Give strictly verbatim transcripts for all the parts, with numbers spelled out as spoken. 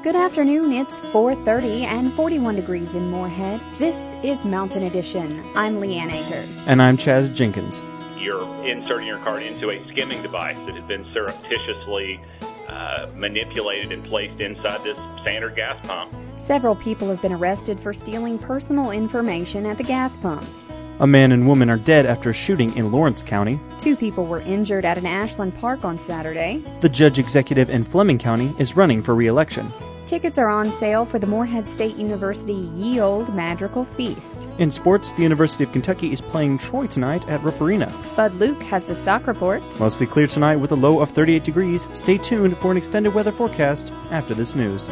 Good afternoon, it's four thirty and forty-one degrees in Moorhead. This is Mountain Edition. I'm Leanne Akers. And I'm Chaz Jenkins. You're inserting your card into a skimming device that has been surreptitiously uh, manipulated and placed inside this standard gas pump. Several people have been arrested for stealing personal information at the gas pumps. A man and woman are dead after a shooting in Lawrence County. Two people were injured at an Ashland park on Saturday. The judge executive in Fleming County is running for re-election. Tickets are on sale for the Moorhead State University Ye Olde Madrigal Feast. In sports, the University of Kentucky is playing Troy tonight at Rupp Arena. Bud Luke has the stock report. Mostly clear tonight with a low of thirty-eight degrees. Stay tuned for an extended weather forecast after this news.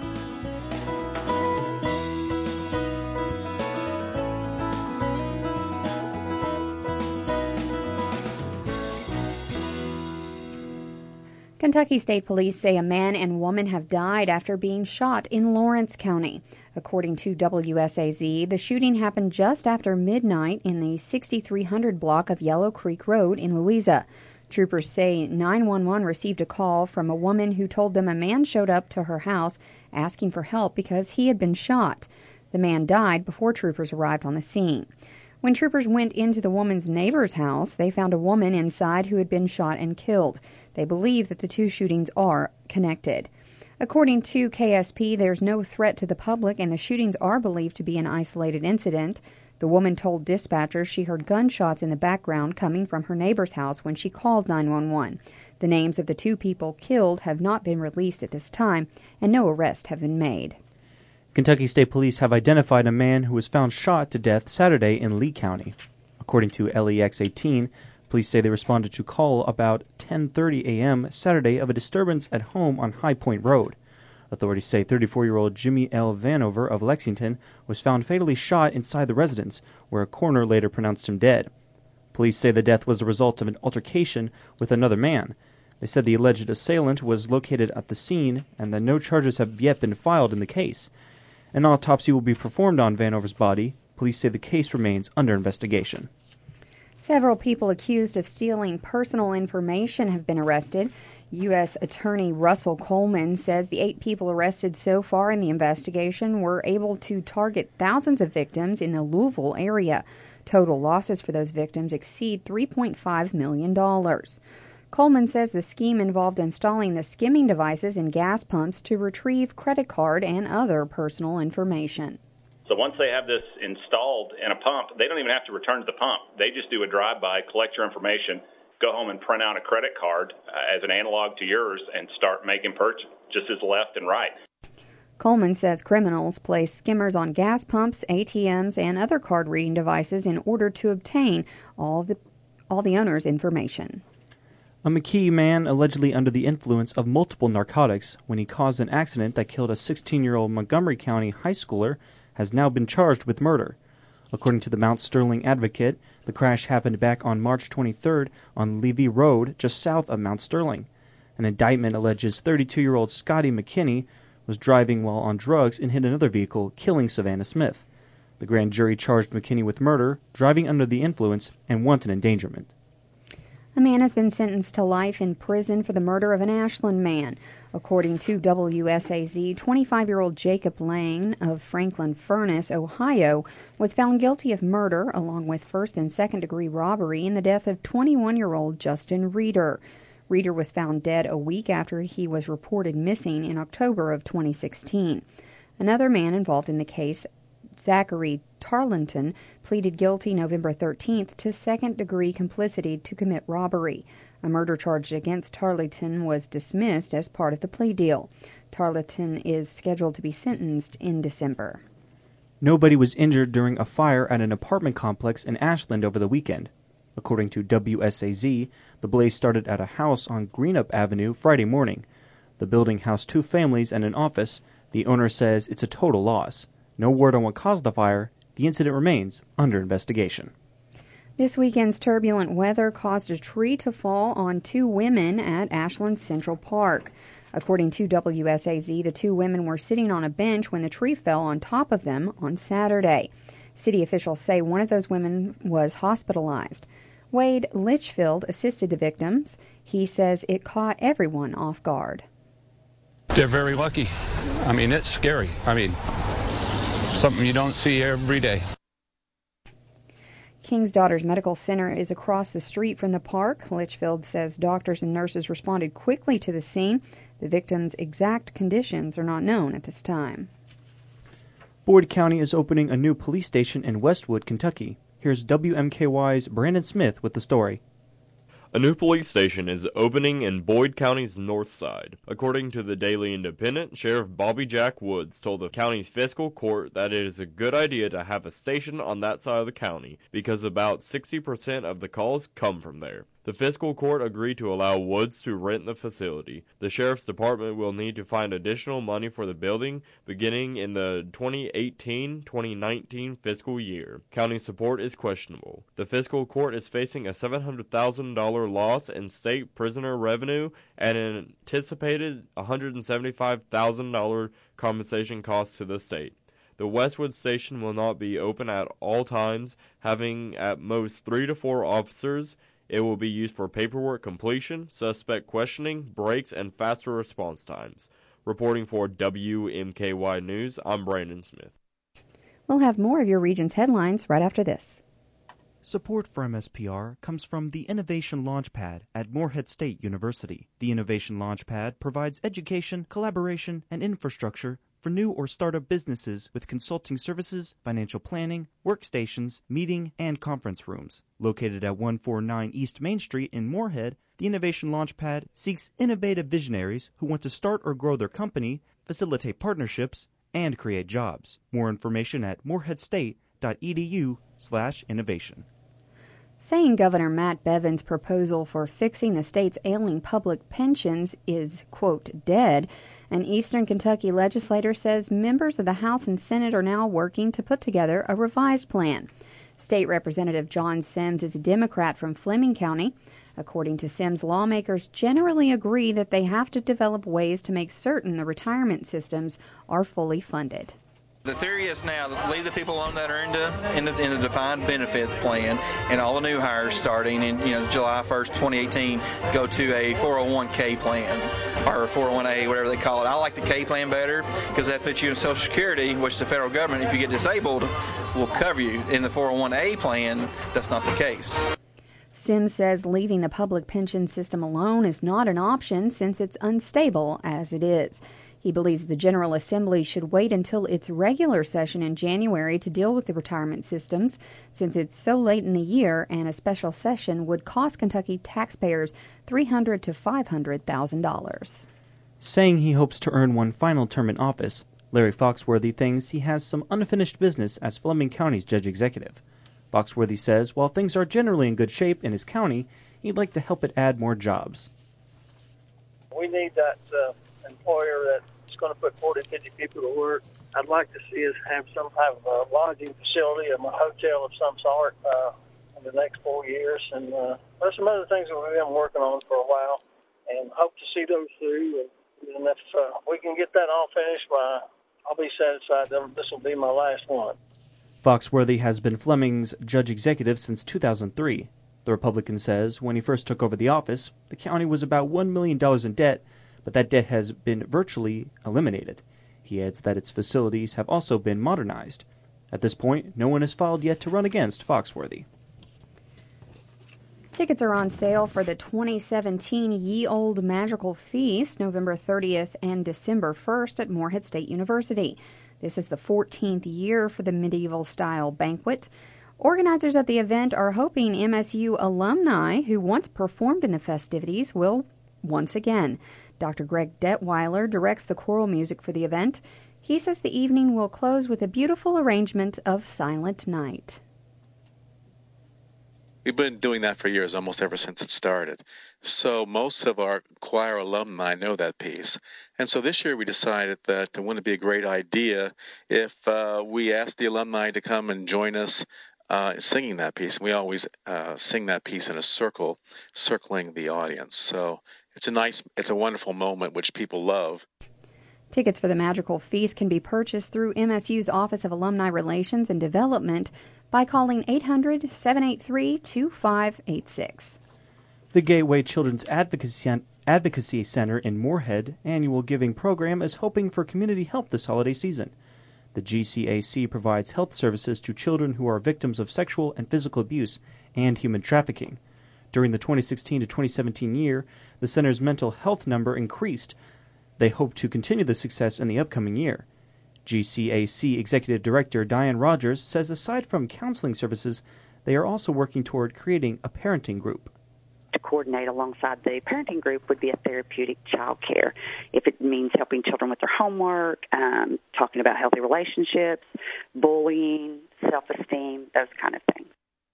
Kentucky State Police say a man and woman have died after being shot in Lawrence County. According to W S A Z, the shooting happened just after midnight in the sixty-three hundred block of Yellow Creek Road in Louisa. Troopers say nine one one received a call from a woman who told them a man showed up to her house asking for help because he had been shot. The man died before troopers arrived on the scene. When troopers went into the woman's neighbor's house, they found a woman inside who had been shot and killed. They believe that the two shootings are connected. According to K S P, there's no threat to the public, and the shootings are believed to be an isolated incident. The woman told dispatchers she heard gunshots in the background coming from her neighbor's house when she called nine one one. The names of the two people killed have not been released at this time, and no arrests have been made. Kentucky State Police have identified a man who was found shot to death Saturday in Lee County. According to L E X eighteen, police say they responded to call about ten thirty a.m. Saturday of a disturbance at home on High Point Road. Authorities say thirty-four-year-old Jimmy L. Vanover of Lexington was found fatally shot inside the residence, where a coroner later pronounced him dead. Police say the death was the result of an altercation with another man. They said the alleged assailant was located at the scene and that no charges have yet been filed in the case. An autopsy will be performed on Vanover's body. Police say the case remains under investigation. Several people accused of stealing personal information have been arrested. U S Attorney Russell Coleman says the eight people arrested so far in the investigation were able to target thousands of victims in the Louisville area. Total losses for those victims exceed three point five million dollars. Coleman says the scheme involved installing the skimming devices in gas pumps to retrieve credit card and other personal information. So once they have this installed in a pump, they don't even have to return to the pump. They just do a drive-by, collect your information, go home and print out a credit card uh, as an analog to yours and start making purchases left and right. Coleman says criminals place skimmers on gas pumps, A T Ms, and other card-reading devices in order to obtain all the, all the owner's information. A McKee man allegedly under the influence of multiple narcotics when he caused an accident that killed a sixteen-year-old Montgomery County high schooler has now been charged with murder. According to the Mount Sterling Advocate, the crash happened back on March twenty-third on Levy Road, just south of Mount Sterling. An indictment alleges thirty-two-year-old Scotty McKinney was driving while on drugs and hit another vehicle, killing Savannah Smith. The grand jury charged McKinney with murder, driving under the influence, and wanton endangerment. A man has been sentenced to life in prison for the murder of an Ashland man. According to W S A Z, twenty-five-year-old Jacob Lane of Franklin Furnace, Ohio, was found guilty of murder along with first and second-degree robbery in the death of twenty-one-year-old Justin Reeder. Reeder was found dead a week after he was reported missing in October of twenty sixteen. Another man involved in the case, Zachary Tarleton, pleaded guilty November thirteenth to second-degree complicity to commit robbery. A murder charge against Tarleton was dismissed as part of the plea deal. Tarleton is scheduled to be sentenced in December. Nobody was injured during a fire at an apartment complex in Ashland over the weekend. According to W S A Z, the blaze started at a house on Greenup Avenue Friday morning. The building housed two families and an office. The owner says it's a total loss. No word on what caused the fire. The incident remains under investigation. This weekend's turbulent weather caused a tree to fall on two women at Ashland Central Park. According to W S A Z, the two women were sitting on a bench when the tree fell on top of them on Saturday. City officials say one of those women was hospitalized. Wade Litchfield assisted the victims. He says it caught everyone off guard. They're very lucky. I mean, it's scary. I mean, something you don't see every day. King's Daughters Medical Center is across the street from the park. Litchfield says doctors and nurses responded quickly to the scene. The victim's exact conditions are not known at this time. Boyd County is opening a new police station in Westwood, Kentucky. Here's W M K Y's Brandon Smith with the story. A new police station is opening in Boyd County's north side. According to the Daily Independent, Sheriff Bobby Jack Woods told the county's fiscal court that it is a good idea to have a station on that side of the county because about sixty percent of the calls come from there. The fiscal court agreed to allow Woods to rent the facility. The sheriff's department will need to find additional money for the building beginning in the twenty eighteen twenty nineteen fiscal year. County support is questionable. The fiscal court is facing a seven hundred thousand dollars loss in state prisoner revenue and an anticipated one hundred seventy-five thousand dollars compensation costs to the state. The Westwood station will not be open at all times, having at most three to four officers. It will be used for paperwork completion, suspect questioning, breaks, and faster response times. Reporting for W M K Y News, I'm Brandon Smith. We'll have more of your region's headlines right after this. Support for M S P R comes from the Innovation Launchpad at Morehead State University. The Innovation Launchpad provides education, collaboration, and infrastructure for new or startup businesses with consulting services, financial planning, workstations, meeting, and conference rooms. Located at one forty-nine East Main Street in Morehead, the Innovation Launchpad seeks innovative visionaries who want to start or grow their company, facilitate partnerships, and create jobs. More information at moreheadstate.edu slash innovation. Saying Governor Matt Bevin's proposal for fixing the state's ailing public pensions is, quote, dead, an Eastern Kentucky legislator says members of the House and Senate are now working to put together a revised plan. State Representative John Sims is a Democrat from Fleming County. According to Sims, lawmakers generally agree that they have to develop ways to make certain the retirement systems are fully funded. The theory is now that leave the people alone that are in the, in the in the defined benefit plan, and all the new hires starting in you know July first, twenty eighteen, go to a four oh one k plan or four oh one a, whatever they call it. I like the K plan better because that puts you in Social Security, which the federal government, if you get disabled, will cover you. In the four oh one a plan, that's not the case. Sims says leaving the public pension system alone is not an option since it's unstable as it is. He believes the General Assembly should wait until its regular session in January to deal with the retirement systems, since it's so late in the year and a special session would cost Kentucky taxpayers three hundred thousand to five hundred thousand dollars. Saying he hopes to earn one final term in office, Larry Foxworthy thinks he has some unfinished business as Fleming County's judge executive. Foxworthy says while things are generally in good shape in his county, he'd like to help it add more jobs. We need that uh, employer that going to put forty, fifty people to work. I'd like to see us have some type of a lodging facility, a hotel of some sort uh, in the next four years. And uh, there's some other things that we've been working on for a while and hope to see those through. And, and if uh, we can get that all finished, by, I'll be satisfied that this will be my last one. Foxworthy has been Fleming's judge executive since two thousand three. The Republican says when he first took over the office, the county was about one million dollars in debt, but that debt has been virtually eliminated. He adds that its facilities have also been modernized. At this point, no one has filed yet to run against Foxworthy. Tickets are on sale for the twenty seventeen Ye Olde Magical Feast, November thirtieth and December first at Morehead State University. This is the fourteenth year for the medieval-style banquet. Organizers at the event are hoping M S U alumni who once performed in the festivities will once again. Doctor Greg Detweiler directs the choral music for the event. He says the evening will close with a beautiful arrangement of Silent Night. We've been doing that for years, almost ever since it started. So most of our choir alumni know that piece. And so this year we decided that it wouldn't it be a great idea if uh, we asked the alumni to come and join us uh, singing that piece. We always uh, sing that piece in a circle, circling the audience. So it's a nice, it's a wonderful moment which people love. Tickets for the Magical Feast can be purchased through M S U's Office of Alumni Relations and Development by calling eight hundred, seven eight three, two five eight six. The Gateway Children's Advocacy, Advocacy Center in Moorhead annual giving program is hoping for community help this holiday season. The G C A C provides health services to children who are victims of sexual and physical abuse and human trafficking. During the twenty sixteen to twenty seventeen year, the center's mental health number increased. They hope to continue the success in the upcoming year. G C A C Executive Director Diane Rogers says aside from counseling services, they are also working toward creating a parenting group. To coordinate alongside the parenting group would be a therapeutic child care. If it means helping children with their homework, um, talking about healthy relationships, bullying, self-esteem, those kind of things.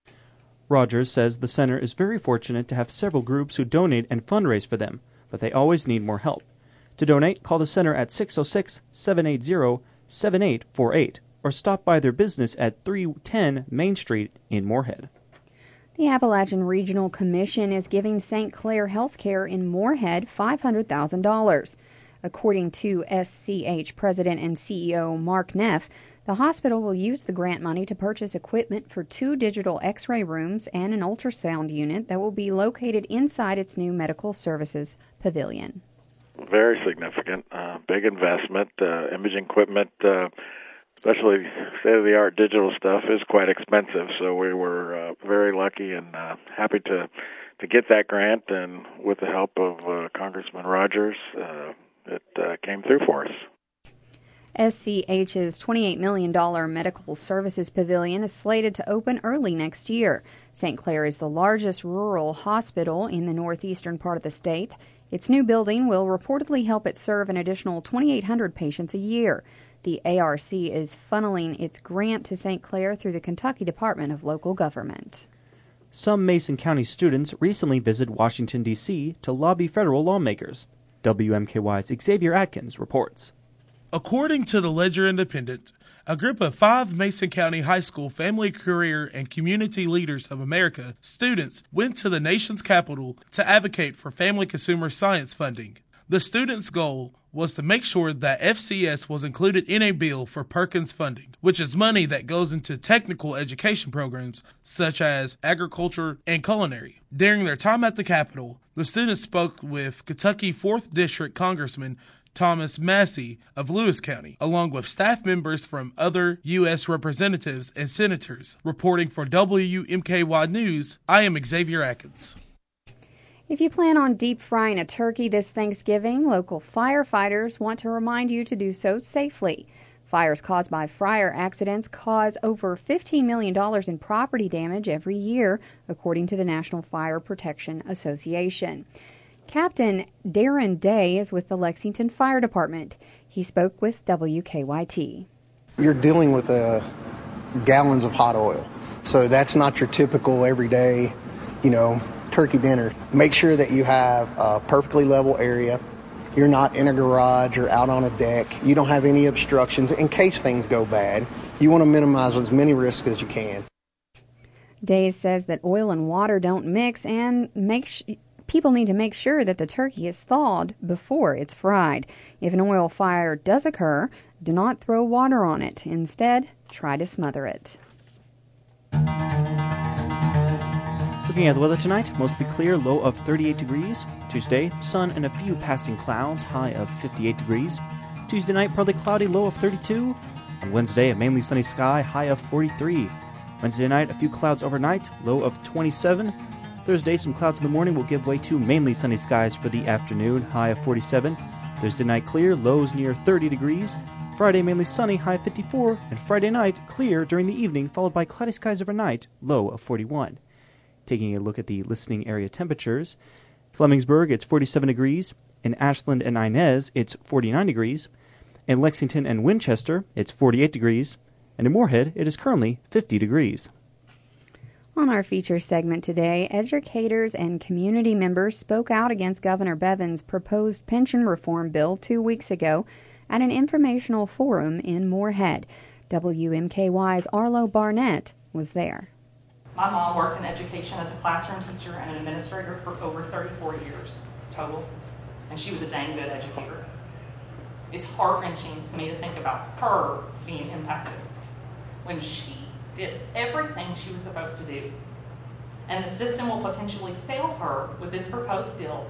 Rogers says the center is very fortunate to have several groups who donate and fundraise for them, but they always need more help. To donate, call the center at six oh six, seven eight zero, seven eight four eight or stop by their business at three ten Main Street in Moorhead. The Appalachian Regional Commission is giving Saint Clair Healthcare in Moorhead five hundred thousand dollars. According to S C H President and C E O Mark Neff, the hospital will use the grant money to purchase equipment for two digital x-ray rooms and an ultrasound unit that will be located inside its new medical services pavilion. Very significant, uh, big investment. Uh, imaging equipment, uh, especially state-of-the-art digital stuff, is quite expensive. So we were uh, very lucky and uh, happy to to get that grant, and with the help of uh, Congressman Rogers, uh, it uh, came through for us. S C H's twenty-eight million dollars medical services pavilion is slated to open early next year. Saint Clair is the largest rural hospital in the northeastern part of the state. Its new building will reportedly help it serve an additional twenty-eight hundred patients a year. The A R C is funneling its grant to Saint Clair through the Kentucky Department of Local Government. Some Mason County students recently visited Washington, D C to lobby federal lawmakers. W M K Y's Xavier Atkins reports. According to the Ledger Independent, a group of five Mason County High School Family, Career, and Community Leaders of America students went to the nation's capital to advocate for family consumer science funding. The students' goal was to make sure that F C S was included in a bill for Perkins funding, which is money that goes into technical education programs such as agriculture and culinary. During their time at the Capitol, the students spoke with Kentucky fourth District Congressman Thomas Massey of Lewis County, along with staff members from other U S representatives and senators. Reporting for W M K Y News, I am Xavier Atkins. If you plan on deep frying a turkey this Thanksgiving, local firefighters want to remind you to do so safely. Fires caused by fryer accidents cause over fifteen million dollars in property damage every year, according to the National Fire Protection Association. Captain Darren Day is with the Lexington Fire Department. He spoke with W K Y T. You're dealing with uh, gallons of hot oil, so that's not your typical everyday, you know, turkey dinner. Make sure that you have a perfectly level area. You're not in a garage or out on a deck. You don't have any obstructions in case things go bad. You want to minimize as many risks as you can. Day says that oil and water don't mix, and make sh- people need to make sure that the turkey is thawed before it's fried. If an oil fire does occur, do not throw water on it. Instead, try to smother it. Looking at the weather tonight, mostly clear, low of thirty-eight degrees. Tuesday, sun and a few passing clouds, high of fifty-eight degrees. Tuesday night, partly cloudy, low of thirty-two. On Wednesday, a mainly sunny sky, high of forty-three. Wednesday night, a few clouds overnight, low of twenty-seven. Thursday, some clouds in the morning will give way to mainly sunny skies for the afternoon, high of forty-seven. Thursday night, clear, lows near thirty degrees. Friday, mainly sunny, high of fifty-four. And Friday night, clear during the evening, followed by cloudy skies overnight, low of forty-one. Taking a look at the listening area temperatures, Flemingsburg, it's forty-seven degrees. In Ashland and Inez, it's forty-nine degrees. In Lexington and Winchester, it's forty-eight degrees. And in Moorhead, it is currently fifty degrees. On our feature segment today, educators and community members spoke out against Governor Bevin's proposed pension reform bill two weeks ago at an informational forum in Moorhead. W M K Y's Arlo Barnett was there. My mom worked in education as a classroom teacher and an administrator for over thirty-four years total, and she was a dang good educator. It's heart-wrenching to me to think about her being impacted when she did everything she was supposed to do. And the system will potentially fail her with this proposed bill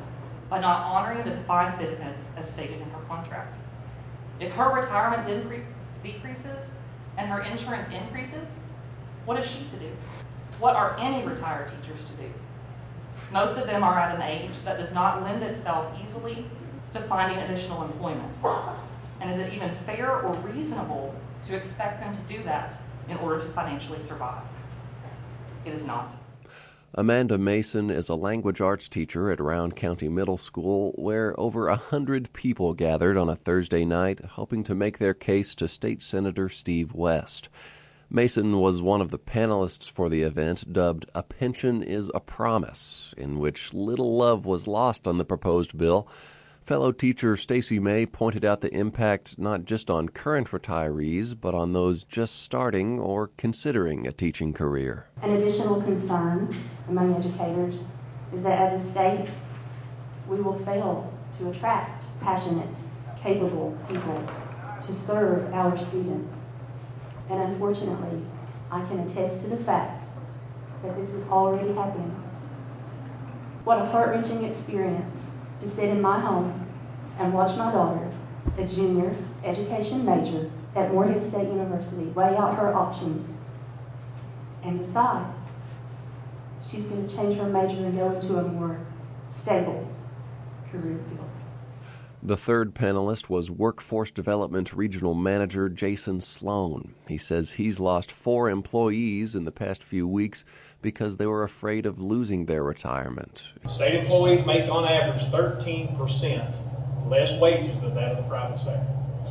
by not honoring the defined benefits as stated in her contract. If her retirement decre- decreases and her insurance increases, what is she to do? What are any retired teachers to do? Most of them are at an age that does not lend itself easily to finding additional employment. And is it even fair or reasonable to expect them to do that in order to financially survive? It is not. Amanda Mason is a language arts teacher at Round County Middle School, where over a hundred people gathered on a Thursday night hoping to make their case to State Senator Steve West. Mason was one of the panelists for the event dubbed A Pension is a Promise, in which little love was lost on the proposed bill. Fellow teacher Stacey May pointed out the impact not just on current retirees, but on those just starting or considering a teaching career. An additional concern among educators is that as a state, we will fail to attract passionate, capable people to serve our students. And unfortunately, I can attest to the fact that this is already happening. What a heart-wrenching experience to sit in my home and watch my daughter, a junior education major at Morehead State University, weigh out her options and decide she's going to change her major and go into a more stable career field. The third panelist was Workforce Development Regional Manager Jason Sloan. He says he's lost four employees in the past few weeks because they were afraid of losing their retirement. State employees make on average thirteen percent less wages than that of the private sector.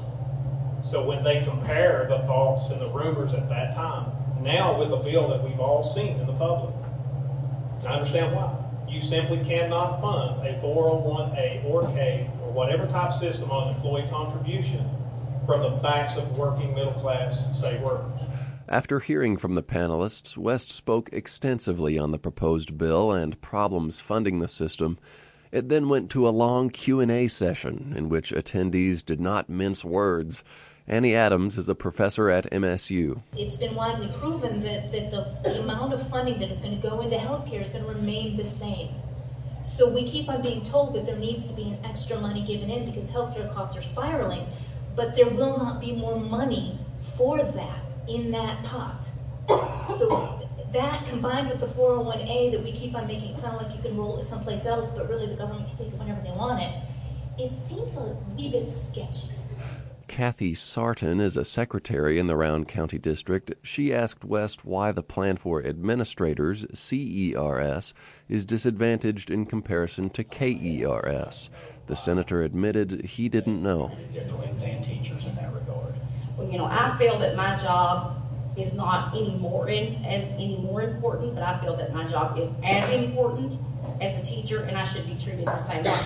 So when they compare the thoughts and the rumors at that time, now with a bill that we've all seen in the public, I understand why. You simply cannot fund a four oh one A or K or whatever type system on employee contribution from the backs of working middle-class state workers. After hearing from the panelists, West spoke extensively on the proposed bill and problems funding the system. It then went to a long Q and A session in which attendees did not mince words. Annie Adams is a professor at M S U. It's been widely proven that, that the, the amount of funding that is going to go into healthcare is going to remain the same. So we keep on being told that there needs to be an extra money given in because healthcare costs are spiraling, but there will not be more money for that in that pot. So that combined with the four oh one A that we keep on making it sound like you can roll it someplace else, but really the government can take it whenever they want it, it seems a wee bit sketchy. Kathy Sarton is a secretary in the Round County District. She asked West why the plan for administrators, C E R S, is disadvantaged in comparison to K E R S. The senator admitted he didn't know. Different than teachers in that regard. Well, you know, I feel that my job is not any more in, any more important, but I feel that my job is as important as a teacher, and I should be treated the same way.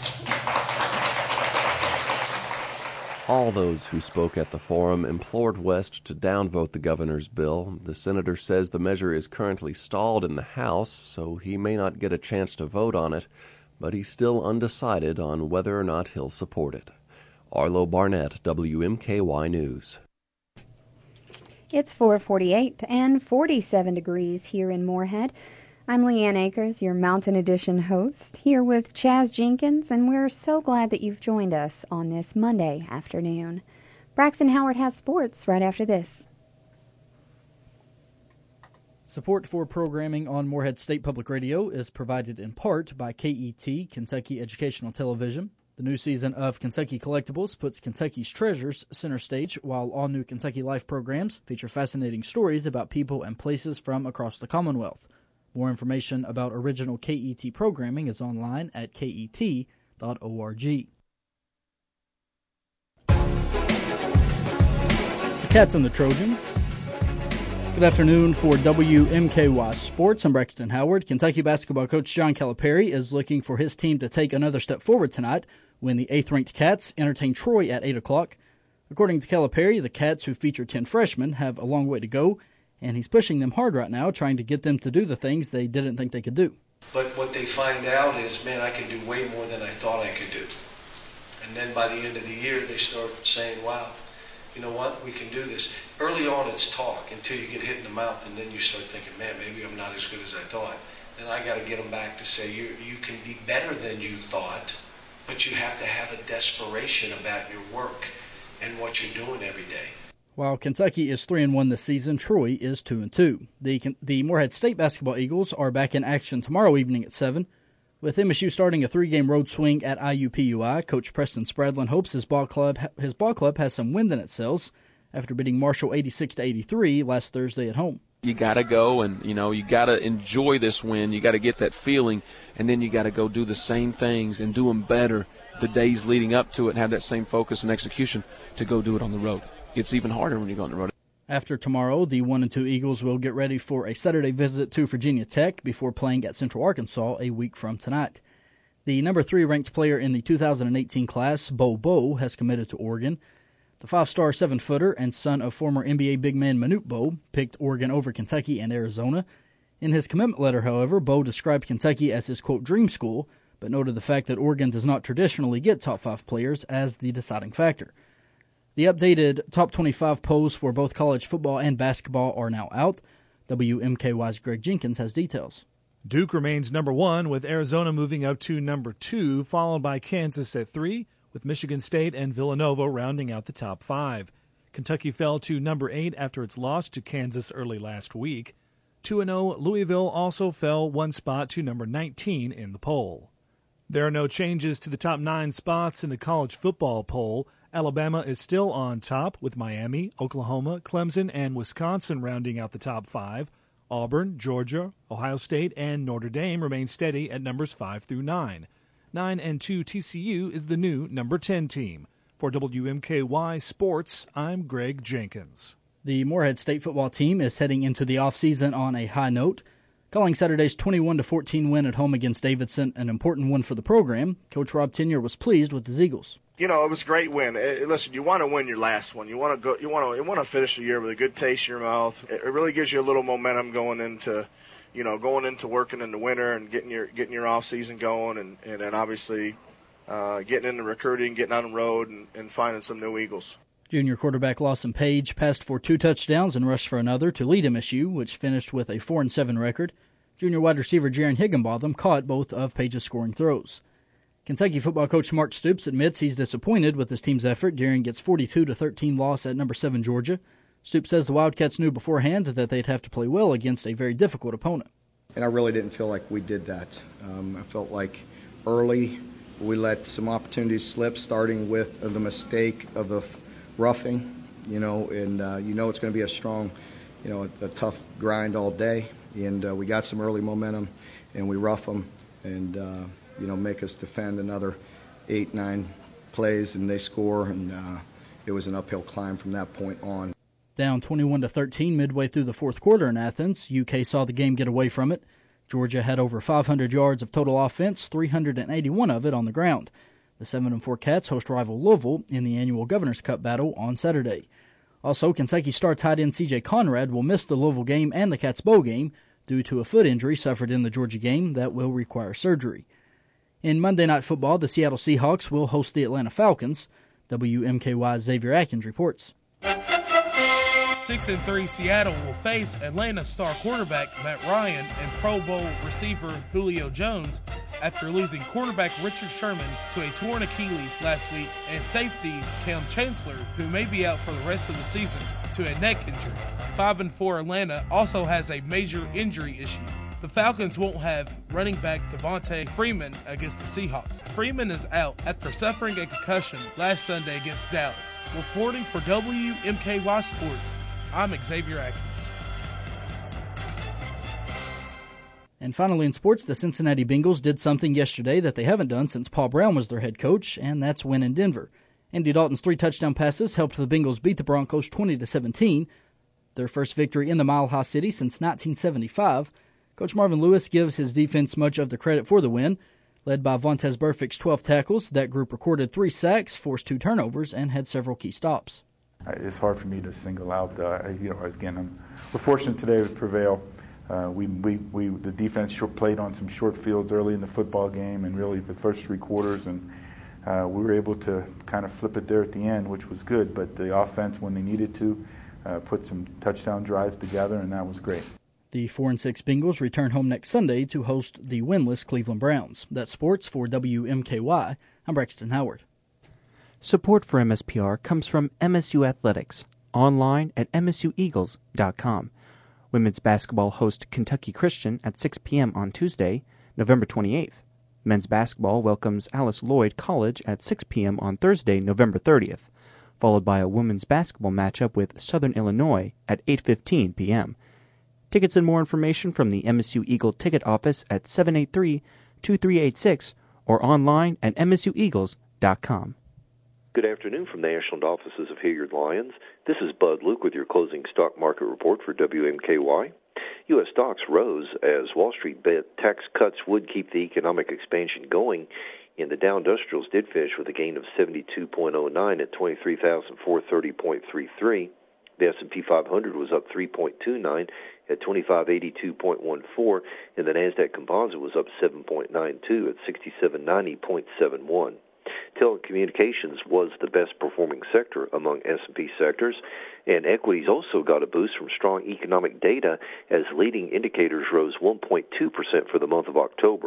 All those who spoke at the forum implored West to downvote the governor's bill. The senator says the measure is currently stalled in the House, so he may not get a chance to vote on it, but he's still undecided on whether or not he'll support it. Arlo Barnett, W M K Y News. It's four forty-eight and forty-seven degrees here in Moorhead. I'm Leanne Akers, your Mountain Edition host, here with Chaz Jenkins, and we're so glad that you've joined us on this Monday afternoon. Braxton Howard has sports right after this. Support for programming on Moorhead State Public Radio is provided in part by K E T, Kentucky Educational Television. The new season of Kentucky Collectibles puts Kentucky's treasures center stage, while all new Kentucky Life programs feature fascinating stories about people and places from across the Commonwealth. More information about original K E T programming is online at K E T dot org. The Cats and the Trojans. Good afternoon for W M K Y Sports. I'm Braxton Howard. Kentucky basketball coach John Calipari is looking for his team to take another step forward tonight when the eighth-ranked Cats entertain Troy at eight o'clock. According to Calipari, the Cats, who feature ten freshmen, have a long way to go, and he's pushing them hard right now, trying to get them to do the things they didn't think they could do. But what they find out is, man, I can do way more than I thought I could do. And then by the end of the year, they start saying, wow, you know what, we can do this. Early on, it's talk until you get hit in the mouth, and then you start thinking, man, maybe I'm not as good as I thought. Then I got to get them back to say, you you can be better than you thought, but you have to have a desperation about your work and what you're doing every day. While Kentucky is three and one this season, Troy is two and two. The the Morehead State basketball Eagles are back in action tomorrow evening at seven. With M S U starting a three-game road swing at I U P U I, Coach Preston Spradlin hopes his ball club his ball club has some wind in its sails after beating Marshall eighty-six to eighty-three last Thursday at home. You got to go and, you know, you got to enjoy this win. You got to get that feeling, and then you got to go do the same things and do them better the days leading up to it and have that same focus and execution to go do it on the road. It's even harder when you go on the road. After tomorrow, the one and two Eagles will get ready for a Saturday visit to Virginia Tech before playing at Central Arkansas a week from tonight. The number three ranked player in the two thousand eighteen class, Bo Bo, has committed to Oregon. The five-star seven-footer and son of former N B A big man Manute Bo picked Oregon over Kentucky and Arizona. In his commitment letter, however, Bo described Kentucky as his, quote, dream school, but noted the fact that Oregon does not traditionally get top five players as the deciding factor. The updated top twenty-five polls for both college football and basketball are now out. W M K Y's Greg Jenkins has details. Duke remains number one, with Arizona moving up to number two, followed by Kansas at three, with Michigan State and Villanova rounding out the top five. Kentucky fell to number eight after its loss to Kansas early last week. two and oh, Louisville also fell one spot to number nineteen in the poll. There are no changes to the top nine spots in the college football poll. Alabama is still on top, with Miami, Oklahoma, Clemson, and Wisconsin rounding out the top five. Auburn, Georgia, Ohio State, and Notre Dame remain steady at numbers five through nine. nine and two T C U is the new number ten team. For W M K Y Sports, I'm Greg Jenkins. The Morehead State football team is heading into the offseason on a high note. Calling Saturday's twenty-one to fourteen win at home against Davidson an important one for the program, Coach Rob Tenier was pleased with his Eagles. You know, it was a great win. It, listen, you want to win your last one. You want to go. You want to. You want to finish the year with a good taste in your mouth. It, it really gives you a little momentum going into, you know, going into working in the winter and getting your getting your off season going, and and then obviously uh, getting into recruiting, getting on the road, and, and finding some new Eagles. Junior quarterback Lawson Page passed for two touchdowns and rushed for another to lead M S U, which finished with a four and seven record. Junior wide receiver Jaron Higginbotham caught both of Page's scoring throws. Kentucky football coach Mark Stoops admits he's disappointed with his team's effort during its forty-two to thirteen loss at number seven Georgia. Stoops says the Wildcats knew beforehand that they'd have to play well against a very difficult opponent. And I really didn't feel like we did that. Um, I felt like early we let some opportunities slip, starting with the mistake of the roughing, you know, and uh, you know it's going to be a strong, you know, a, a tough grind all day. And uh, we got some early momentum, and we rough them, and uh, you know, make us defend another eight, nine plays, and they score, and uh, it was an uphill climb from that point on. Down twenty-one to thirteen midway through the fourth quarter in Athens, U K saw the game get away from it. Georgia had over five hundred yards of total offense, three hundred eighty-one of it on the ground. The seven and four Cats host rival Louisville in the annual Governor's Cup battle on Saturday. Also, Kentucky star tight end C J Conrad will miss the Louisville game and the Cats bowl game due to a foot injury suffered in the Georgia game that will require surgery. In Monday Night Football, the Seattle Seahawks will host the Atlanta Falcons. W M K Y's Xavier Atkins reports. Six and three Seattle will face Atlanta star quarterback Matt Ryan and Pro Bowl receiver Julio Jones after losing quarterback Richard Sherman to a torn Achilles last week and safety Cam Chancellor, who may be out for the rest of the season, to a neck injury. Five and four Atlanta also has a major injury issue. The Falcons won't have running back Devontae Freeman against the Seahawks. Freeman is out after suffering a concussion last Sunday against Dallas. Reporting for W M K Y Sports, I'm Xavier Atkins. And finally in sports, the Cincinnati Bengals did something yesterday that they haven't done since Paul Brown was their head coach, and that's win in Denver. Andy Dalton's three touchdown passes helped the Bengals beat the Broncos twenty to seventeen, their first victory in the Mile High City since nineteen seventy-five. Coach Marvin Lewis gives his defense much of the credit for the win. Led by Vontaze Burfict's twelve tackles, that group recorded three sacks, forced two turnovers, and had several key stops. It's hard for me to single out. Uh, you know, again, I'm, we're fortunate today to prevail. Uh, we, we, we, the defense short, played on some short fields early in the football game, and really the first three quarters, and uh, we were able to kind of flip it there at the end, which was good. But the offense, when they needed to, uh, put some touchdown drives together, and that was great. The four and six Bengals return home next Sunday to host the winless Cleveland Browns. That's sports for W M K Y. I'm Braxton Howard. Support for M S P R comes from M S U Athletics, online at m s u eagles dot com. Women's basketball host Kentucky Christian at six p.m. on Tuesday, November twenty-eighth. Men's basketball welcomes Alice Lloyd College at six p.m. on Thursday, November thirtieth, followed by a women's basketball matchup with Southern Illinois at eight fifteen p.m. Tickets and more information from the M S U Eagle ticket office at seven eight three, two three eight six or online at m s u eagles dot com. Good afternoon from the Ashland offices of Hilliard Lyons. This is Bud Luke with your closing stock market report for W M K Y. U S stocks rose as Wall Street bet tax cuts would keep the economic expansion going, and the Dow Industrials did finish with a gain of seventy-two point oh nine at twenty-three thousand four hundred thirty point three three. The S and P five hundred was up three point two nine at twenty-five eighty-two point one four, and the NASDAQ Composite was up seven point nine two at sixty-seven ninety point seven one. Telecommunications was the best performing sector among S and P sectors, and equities also got a boost from strong economic data as leading indicators rose one point two percent for the month of October.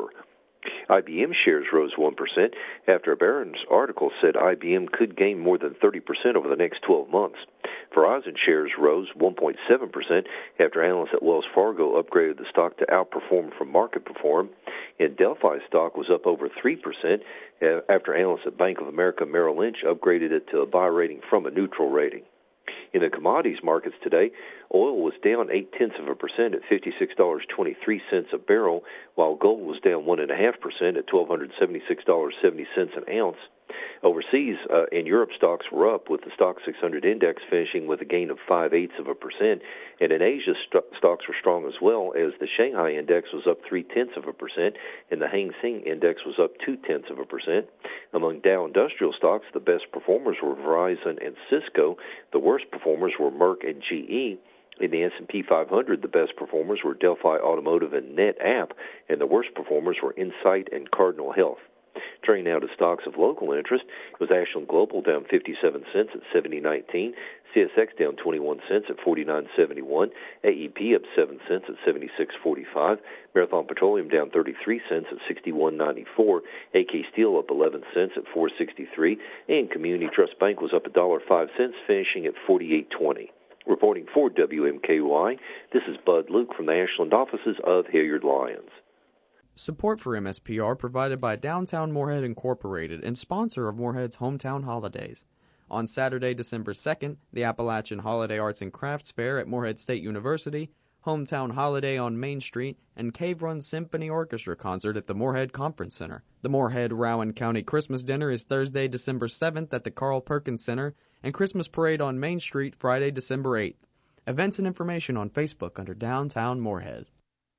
I B M shares rose one percent after a Barron's article said I B M could gain more than thirty percent over the next twelve months. Verizon shares rose one point seven percent after analysts at Wells Fargo upgraded the stock to outperform from market perform, and Delphi stock was up over three percent after analysts at Bank of America Merrill Lynch upgraded it to a buy rating from a neutral rating. In the commodities markets today, oil was down eight-tenths of a percent at fifty-six dollars and twenty-three cents a barrel, while gold was down one point five percent at one thousand two hundred seventy-six dollars and seventy cents an ounce. Overseas, uh, in Europe, stocks were up, with the Stock six hundred index finishing with a gain of five-eighths of a percent, and in Asia, st- stocks were strong as well, as the Shanghai index was up three-tenths of a percent, and the Hang Seng index was up two-tenths of a percent. Among Dow Industrial stocks, the best performers were Verizon and Cisco. The worst performers were Merck and G E. In the S and P five hundred, the best performers were Delphi Automotive and NetApp, and the worst performers were Insight and Cardinal Health. Turning now to stocks of local interest, it was Ashland Global down fifty-seven cents at seventy nineteen, C S X down twenty-one cents at forty-nine seventy-one, A E P up seven cents at seventy-six forty-five, Marathon Petroleum down thirty-three cents at sixty-one ninety-four, A K Steel up eleven cents at four sixty-three, and Community Trust Bank was up one dollar and five cents, finishing at forty-eight twenty. Reporting for W M K Y, this is Bud Luke from the Ashland offices of Hilliard Lyons. Support for M S P R provided by Downtown Morehead Incorporated and sponsor of Morehead's Hometown Holidays. On Saturday, December second, the Appalachian Holiday Arts and Crafts Fair at Morehead State University, Hometown Holiday on Main Street, and Cave Run Symphony Orchestra concert at the Morehead Conference Center. The Morehead-Rowan County Christmas Dinner is Thursday, December seventh at the Carl Perkins Center, and Christmas Parade on Main Street Friday, December eighth. Events and information on Facebook under Downtown Morehead.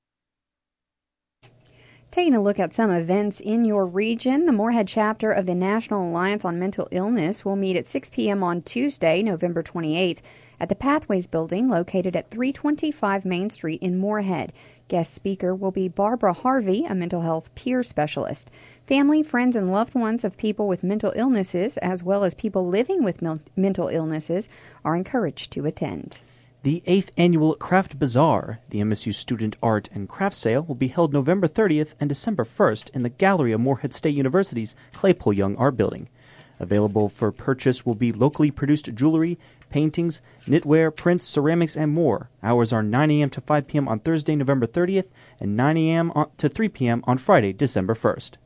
Taking a look at some events in your region, the Morehead chapter of the National Alliance on Mental Illness will meet at six p.m. on Tuesday, November twenty-eighth, at the Pathways Building located at three twenty-five Main Street in Morehead. Guest speaker will be Barbara Harvey, a mental health peer specialist. Family, friends, and loved ones of people with mental illnesses, as well as people living with mil- mental illnesses, are encouraged to attend. The eighth Annual Craft Bazaar, the M S U Student Art and Craft Sale, will be held November thirtieth and December first in the gallery of Morehead State University's Claypool Young Art Building. Available for purchase will be locally produced jewelry, paintings, knitwear, prints, ceramics, and more. Hours are nine a.m. to five p.m. on Thursday, November thirtieth, and nine a.m. to three p.m. on Friday, December first.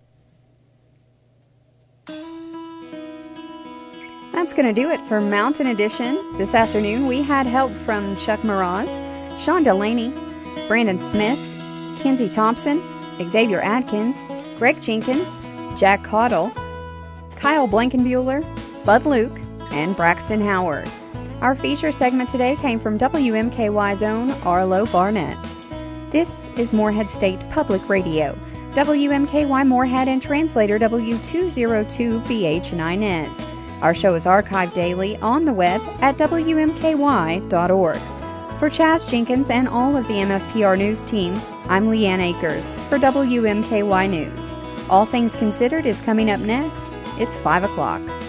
That's going to do it for Mountain Edition. This afternoon, we had help from Chuck Mraz, Sean Delaney, Brandon Smith, Kenzie Thompson, Xavier Adkins, Greg Jenkins, Jack Caudill, Kyle Blankenbuehler, Bud Luke, and Braxton Howard. Our feature segment today came from W M K Y's own Arlo Barnett. This is Morehead State Public Radio, W M K Y Morehead and translator W two oh two B H nine S. Our show is archived daily on the web at W M K Y dot org. For Chaz Jenkins and all of the M S P R News team, I'm Leanne Akers for W M K Y News. All Things Considered is coming up next. It's five o'clock.